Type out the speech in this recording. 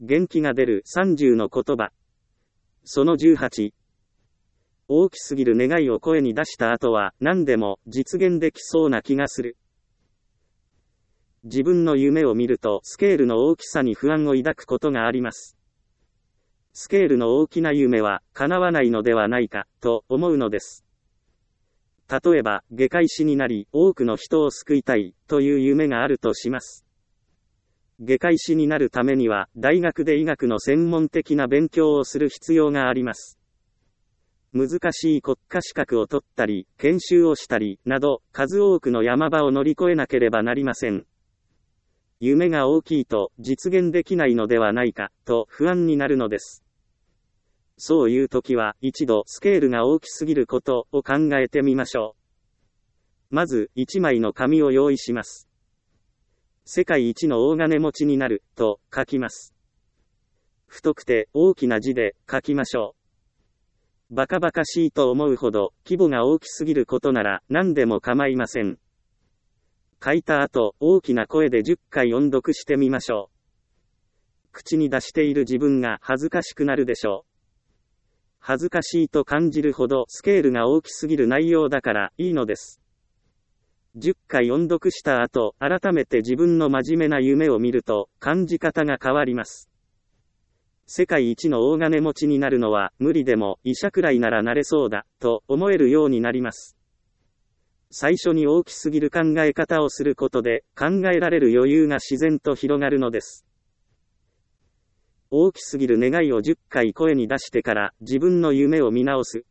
元気が出る30の言葉。その18。大きすぎる願いを声に出した後は何でも実現できそうな気がする。自分の夢を見るとスケールの大きさに不安を抱くことがあります。スケールの大きな夢は叶わないのではないかと思うのです。例えば外科医師になり多くの人を救いたいという夢があるとします。外科医師になるためには大学で医学の専門的な勉強をする必要があります。難しい国家資格を取ったり研修をしたりなど数多くの山場を乗り越えなければなりません。夢が大きいと実現できないのではないかと不安になるのです。そういう時は一度スケールが大きすぎることを考えてみましょう。まず1枚の紙を用意します。世界一の大金持ちになると書きます。太くて大きな字で書きましょう。バカバカしいと思うほど規模が大きすぎることなら何でも構いません。書いた後、大きな声で10回音読してみましょう。口に出している自分が恥ずかしくなるでしょう。恥ずかしいと感じるほどスケールが大きすぎる内容だからいいのです。10回音読した後、改めて自分の真面目な夢を見ると、感じ方が変わります。世界一の大金持ちになるのは無理でも医者くらいならなれそうだ、と思えるようになります。最初に大きすぎる考え方をすることで、考えられる余裕が自然と広がるのです。大きすぎる願いを10回声に出してから自分の夢を見直す。